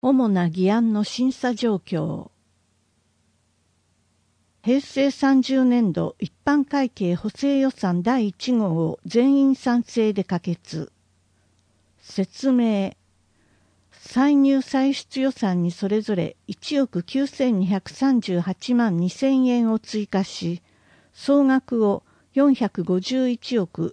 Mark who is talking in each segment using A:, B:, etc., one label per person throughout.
A: 主な議案の審査状況。平成30年度一般会計補正予算第1号を全員賛成で可決。説明。歳入歳出予算にそれぞれ1億9238万2000円を追加し、総額を451億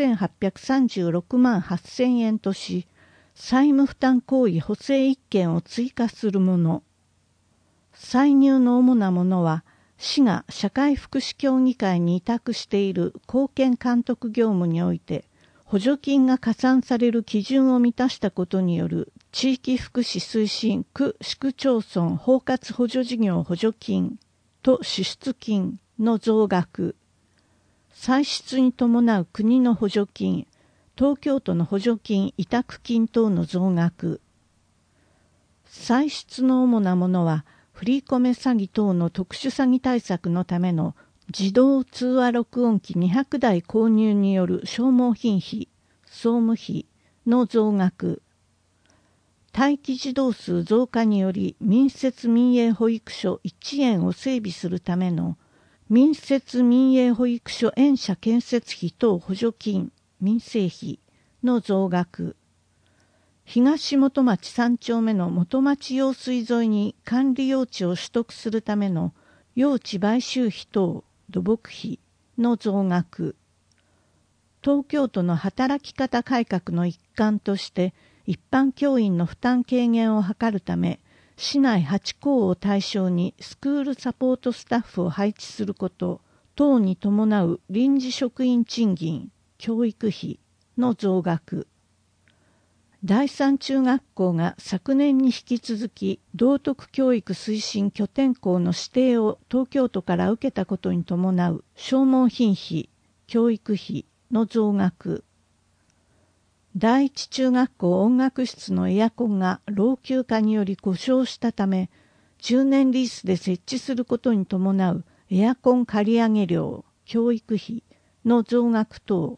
A: 4836万8000円とし、債務負担行為補正1件を追加するもの。歳入の主なものは、市が社会福祉協議会に委託している貢献監督業務において、補助金が加算される基準を満たしたことによる地域福祉推進区市区町村包括補助事業補助金と支出金の増額、歳出に伴う国の補助金、東京都の補助金委託金等の増額。歳出の主なものは、振り込め詐欺等の特殊詐欺対策のための自動通話録音機200台購入による消耗品費、総務費の増額。待機児童数増加により民設民営保育所1園を整備するための民設民営保育所園舎建設費等補助金、民生費の増額。東元町3丁目の元町用水沿いに管理用地を取得するための用地買収費等土木費の増額。東京都の働き方改革の一環として一般教員の負担軽減を図るため、市内8校を対象にスクールサポートスタッフを配置すること等に伴う臨時職員賃金、教育費の増額。第三中学校が昨年に引き続き道徳教育推進拠点校の指定を東京都から受けたことに伴う消耗品費、教育費の増額。第一中学校音楽室のエアコンが老朽化により故障したため、10年リースで設置することに伴うエアコン借り上げ料、教育費の増額等。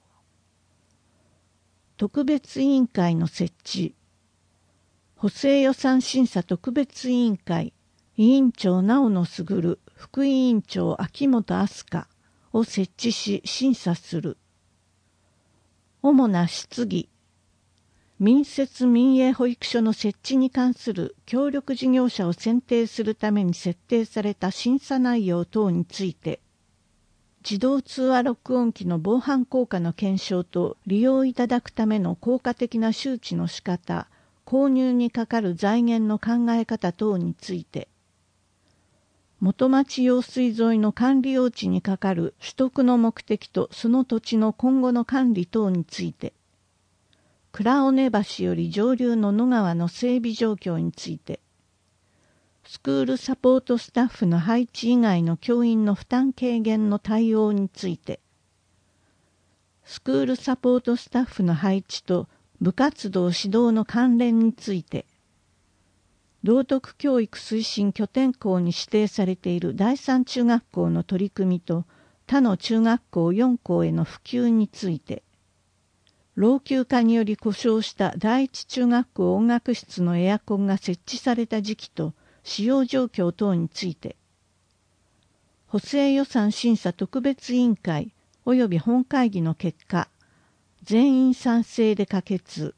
A: 特別委員会の設置。補正予算審査特別委員会、委員長直野卓、副委員長秋元飛鳥を設置し審査する。主な質疑。民設民営保育所の設置に関する協力事業者を選定するために設定された審査内容等について、自動通話録音機の防犯効果の検証と利用いただくための効果的な周知の仕方、購入にかかる財源の考え方等について、元町用水沿いの管理用地にかかる取得の目的とその土地の今後の管理等について、倉尾根橋より上流の野川の整備状況について、スクールサポートスタッフの配置以外の教員の負担軽減の対応について、スクールサポートスタッフの配置と部活動指導の関連について、道徳教育推進拠点校に指定されている第三中学校の取り組みと他の中学校4校への普及について、老朽化により故障した第一中学校音楽室のエアコンが設置された時期と使用状況等について、補正予算審査特別委員会及び本会議の結果、全員賛成で可決。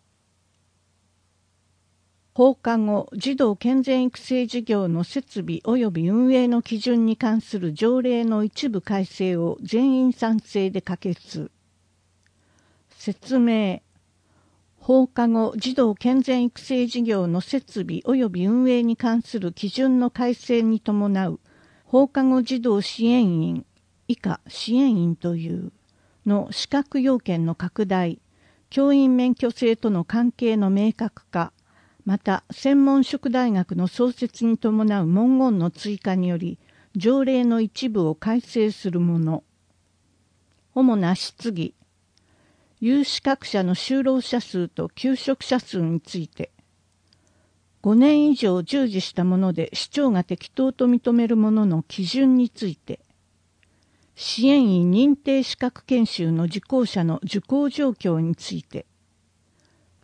A: 放課後児童健全育成事業の設備及び運営の基準に関する条例の一部改正を全員賛成で可決。説明。放課後児童健全育成事業の設備及び運営に関する基準の改正に伴う放課後児童支援員以下支援員というの資格要件の拡大、教員免許制との関係の明確化、また専門職大学の創設に伴う文言の追加により条例の一部を改正するもの。主な質疑。有資格者の就労者数と求職者数について、5年以上従事したもので市長が適当と認めるものの基準について、支援員認定資格研修の受講者の受講状況について、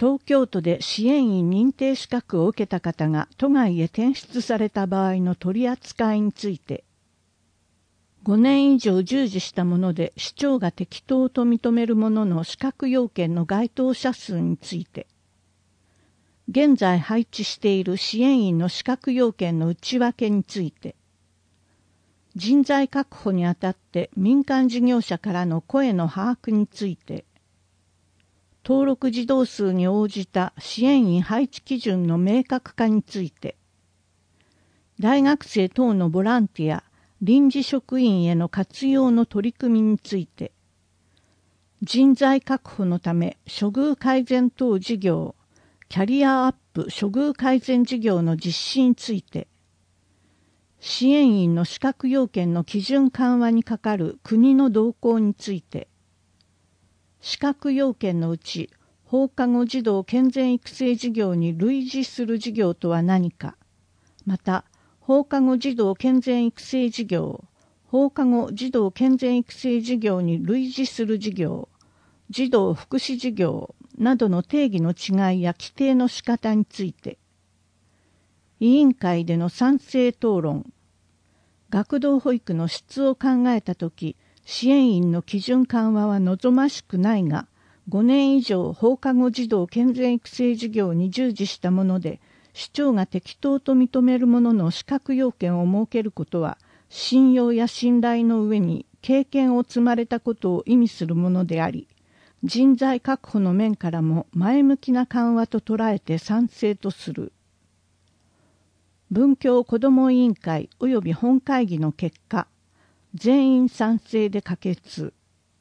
A: 東京都で支援員認定資格を受けた方が都外へ転出された場合の取り扱いについて、5年以上従事したもので市長が適当と認めるものの資格要件の該当者数について、現在配置している支援員の資格要件の内訳について、人材確保にあたって民間事業者からの声の把握について、登録児童数に応じた支援員配置基準の明確化について、大学生等のボランティア、臨時職員への活用の取り組みについて、人材確保のため処遇改善等事業、キャリアアップ処遇改善事業の実施について、支援員の資格要件の基準緩和にかかる国の動向について、資格要件のうち放課後児童健全育成事業に類似する事業とは何か、また放課後児童健全育成事業、放課後児童健全育成事業に類似する事業、児童福祉事業などの定義の違いや規定の仕方について、委員会での賛成討論、学童保育の質を考えたとき、支援員の基準緩和は望ましくないが、5年以上放課後児童健全育成事業に従事したもので、市長が適当と認めるものの資格要件を設けることは、信用や信頼の上に経験を積まれたことを意味するものであり、人材確保の面からも前向きな緩和と捉えて賛成とする。文教子ども委員会及び本会議の結果、全員賛成で可決。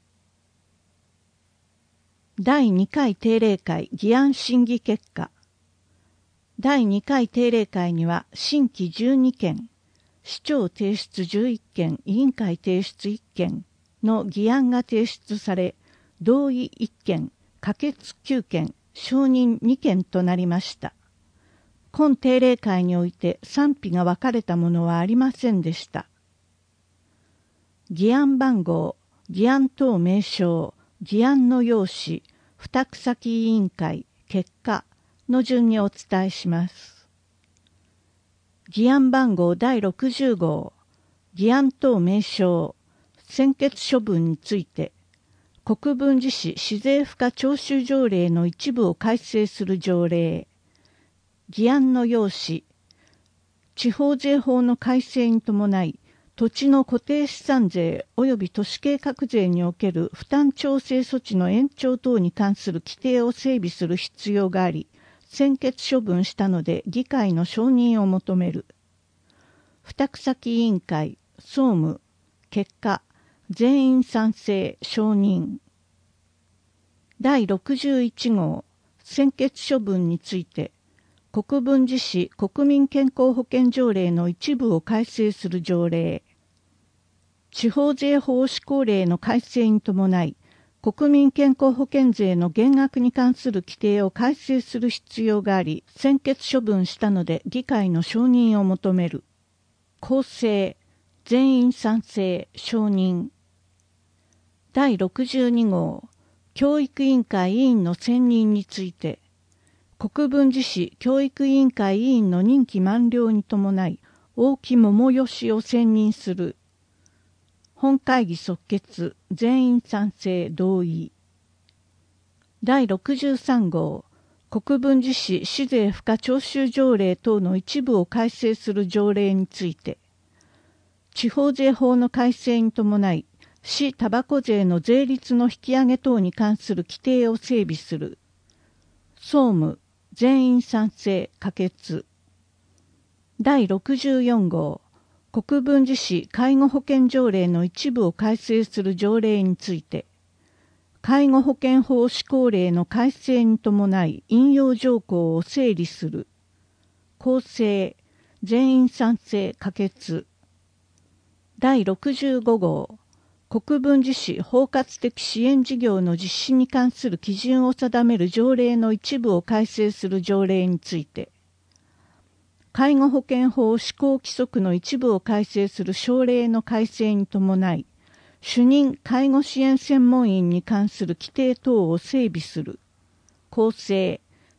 A: 第2回定例会議案審議結果。第2回定例会には新規12件、市長提出11件、委員会提出1件の議案が提出され、同意1件、可決9件、承認2件となりました。今定例会において賛否が分かれたものはありませんでした。議案番号、議案等名称、議案の要旨、付託先委員会、結果の順にお伝えします。議案番号第60号、議案等名称、専決処分について、国分寺市市税賦課徴収条例の一部を改正する条例、議案の要旨、地方税法の改正に伴い、土地の固定資産税及び都市計画税における負担調整措置の延長等に関する規定を整備する必要があり、専決処分したので議会の承認を求める。付託先委員会、総務、結果、全員賛成、承認。第61号、専決処分について、国分寺市国民健康保険条例の一部を改正する条例、地方税法施行令の改正に伴い、国民健康保険税の減額に関する規定を改正する必要があり、専決処分したので議会の承認を求める。構成、全員賛成、承認。第62号、教育委員会委員の選任について、国分寺市教育委員会委員の任期満了に伴い、大木桃義を選任する。本会議即決、全員賛成、同意。第63号、国分寺市市税賦課徴収条例等の一部を改正する条例について、地方税法の改正に伴い、市たばこ税の税率の引き上げ等に関する規定を整備する。総務、全員賛成、可決。第64号、国分寺市介護保険条例の一部を改正する条例について、介護保険法施行令の改正に伴い引用条項を整理する。構成、全員賛成、可決。第65号、国分寺市包括的支援事業の実施に関する基準を定める条例の一部を改正する条例について、介護保険法施行規則の一部を改正する省令の改正に伴い、主任介護支援専門員に関する規定等を整備する。構成、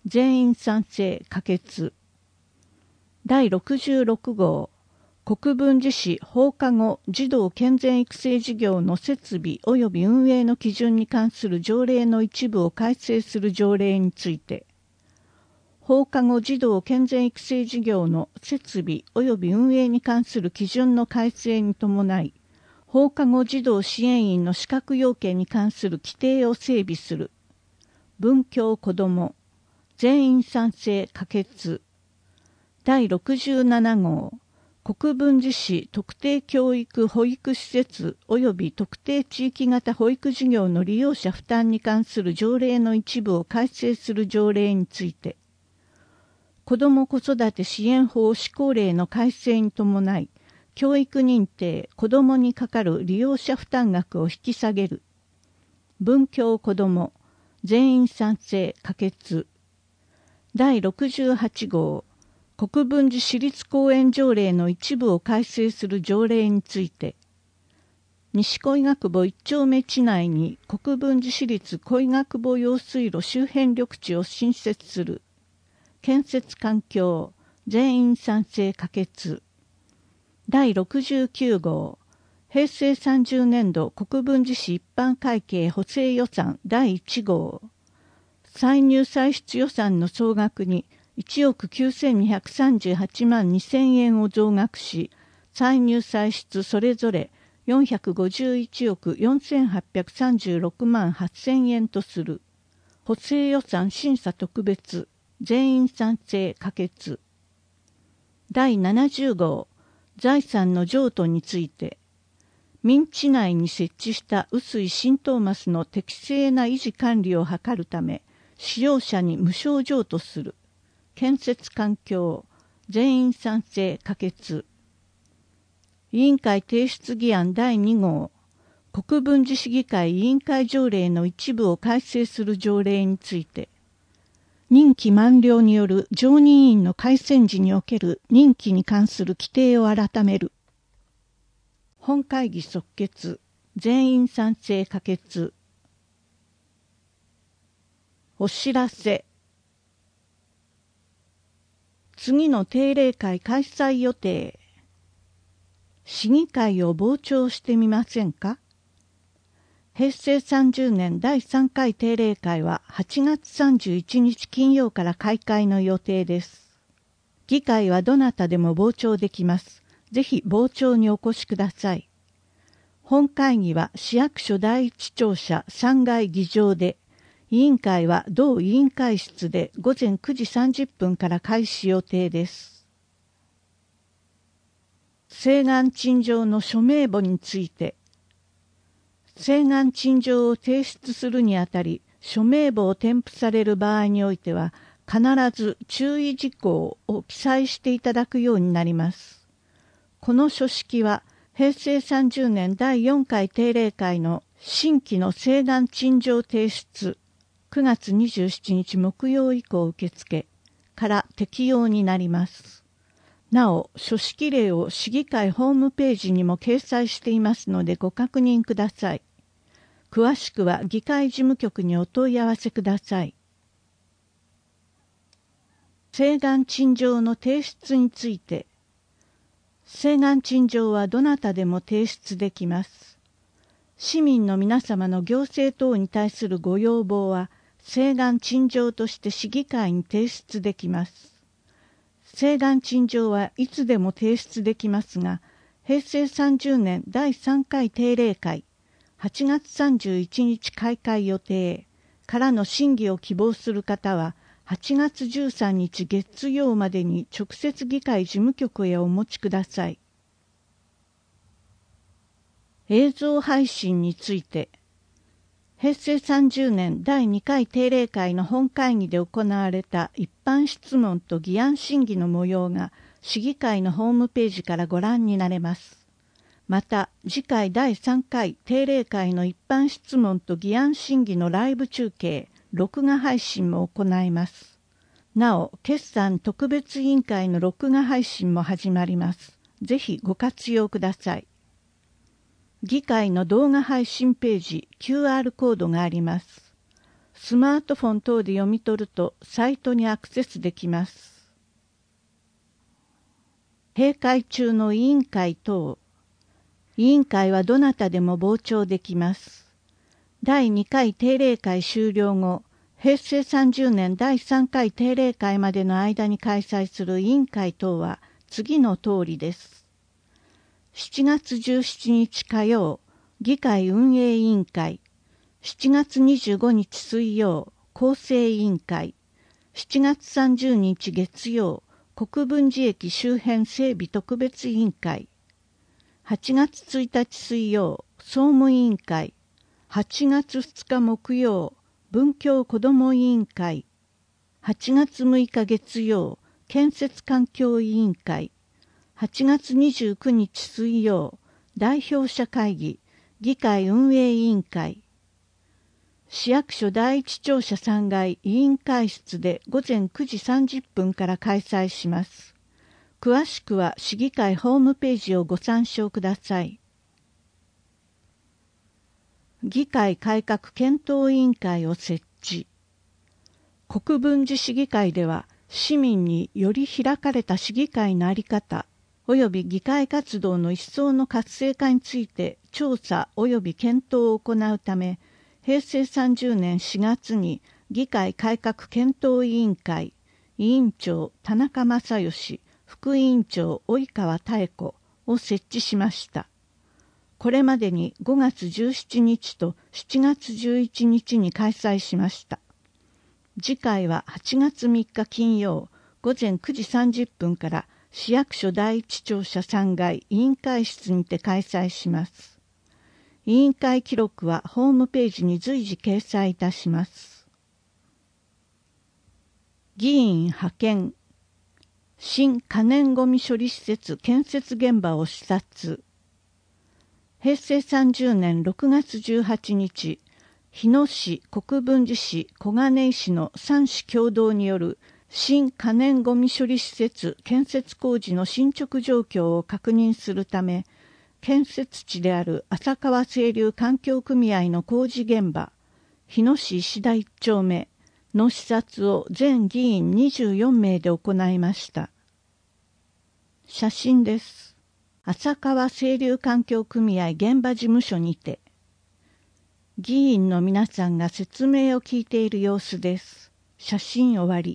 A: 全員賛成可決。第66号国分寺市放課後児童健全育成事業の設備及び運営の基準に関する条例の一部を改正する条例について、放課後児童健全育成事業の設備及び運営に関する基準の改正に伴い、放課後児童支援員の資格要件に関する規定を整備する。文教子ども全員賛成可決。第67号国分寺市特定教育保育施設及び特定地域型保育事業の利用者負担に関する条例の一部を改正する条例について、子ども子育て支援法施行令の改正に伴い、教育認定、子どもにかかる利用者負担額を引き下げる。文教子ども全員賛成可決。第68号国分寺市立公園条例の一部を改正する条例について、西小医学部一丁目地内に国分寺市立小医学部用水路周辺緑地を新設する。建設環境全員賛成可決。第69号平成30年度国分寺市一般会計補正予算第1号歳入歳出予算の総額に1億9238万2000円を増額し、歳入歳出それぞれ451億4836万8000円とする。補正予算審査特別全員賛成可決。第70号財産の譲渡について、民地内に設置した雨水浸透マスの適正な維持管理を図るため、使用者に無償譲渡する。建設環境全員賛成可決。委員会提出議案第2号国分寺市議会委員会条例の一部を改正する条例について、任期満了による常任委員の改選時における任期に関する規定を改める。本会議即決全員賛成可決。お知らせ。次の定例会開催予定。市議会を傍聴してみませんか？平成30年第3回定例会は8月31日金曜から開会の予定です。議会はどなたでも傍聴できます。ぜひ傍聴にお越しください。本会議は市役所第一庁舎3階議場で、委員会は同委員会室で午前9時30分から開始予定です。請願陳情の署名簿について、請願陳情を提出するにあたり、署名簿を添付される場合においては、必ず注意事項を記載していただくようになります。この書式は、平成30年第4回定例会の新規の請願陳情提出、9月27日木曜以降受付から適用になります。なお、書式例を市議会ホームページにも掲載していますのでご確認ください。詳しくは議会事務局にお問い合わせください。請願陳情の提出について、請願陳情はどなたでも提出できます。市民の皆様の行政等に対するご要望は、請願陳情として市議会に提出できます。請願陳情はいつでも提出できますが、平成30年第3回定例会、8月31日開会予定からの審議を希望する方は、8月13日月曜までに直接議会事務局へお持ちください。映像配信について、平成30年第2回定例会の本会議で行われた一般質問と議案審議の模様が市議会のホームページからご覧になれます。また、次回第3回定例会の一般質問と議案審議のライブ中継、録画配信も行います。なお、決算特別委員会の録画配信も始まります。ぜひご活用ください。議会の動画配信ページ QR コードがあります。 スマートフォン等で読み取るとサイトにアクセスできます。閉会中の委員会等。委員会はどなたでも傍聴できます。第2回定例会終了後、平成30年第3回定例会までの間に開催する委員会等は次の通りです。7月17日火曜、議会運営委員会。7月25日水曜、構成委員会。7月30日月曜、国分寺駅周辺整備特別委員会。8月1日水曜、総務委員会。8月2日木曜、文教子ども委員会。8月6日月曜、建設環境委員会。8月29日水曜、代表者会議、議会運営委員会。市役所第一庁舎3階委員会室で午前9時30分から開催します。詳しくは市議会ホームページをご参照ください。議会改革検討委員会を設置。国分寺市議会では市民により開かれた市議会の在り方及び議会活動の一層の活性化について調査及び検討を行うため、平成30年4月に議会改革検討委員会委員長田中正義、副委員長及川妙子を設置しました。これまでに5月17日と7月11日に開催しました。次回は8月3日金曜午前9時30分から市役所第一庁舎3階委員会室にて開催します。委員会記録はホームページに随時掲載いたします。議員派遣。新可燃ごみ処理施設建設現場を視察。平成30年6月18日、日野市、国分寺市、小金井市の3市共同による新可燃ごみ処理施設建設工事の進捗状況を確認するため、建設地である浅川清流環境組合の工事現場、日野市石田1丁目の視察を全議員24名で行いました。写真です。浅川清流環境組合現場事務所にて、議員の皆さんが説明を聞いている様子です。写真終わり。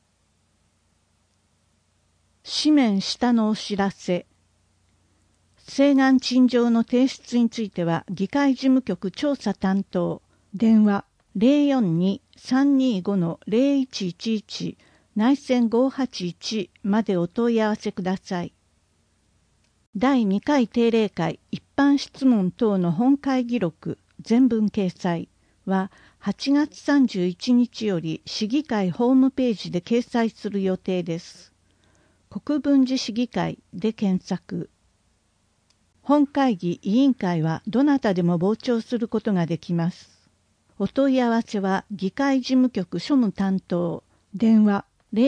A: 紙面下のお知らせ。請願陳情の提出については、議会事務局調査担当、電話 042-325-0111 内線581までお問い合わせください。第2回定例会一般質問等の本会議録全文掲載は8月31日より市議会ホームページで掲載する予定です。国分寺市議会で検索。本会議委員会はどなたでも傍聴することができます。お問い合わせは議会事務局庶務担当、電話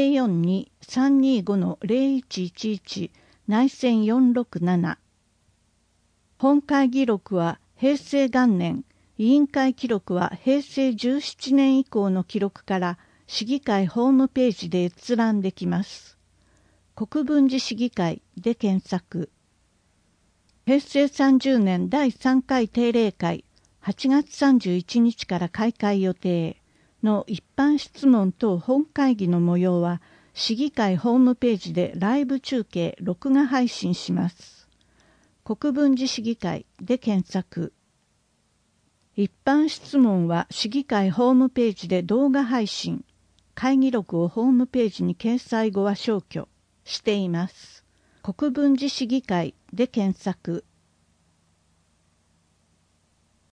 A: 042-325-0111 内線467。本会議録は平成元年、委員会記録は平成17年以降の記録から市議会ホームページで閲覧できます。国分寺市議会で検索。平成30年第3回定例会8月31日から開会予定の一般質問等本会議の模様は市議会ホームページでライブ中継録画配信します。国分寺市議会で検索。一般質問は市議会ホームページで動画配信、会議録をホームページに掲載後は消去しています。国分寺市議会で検索。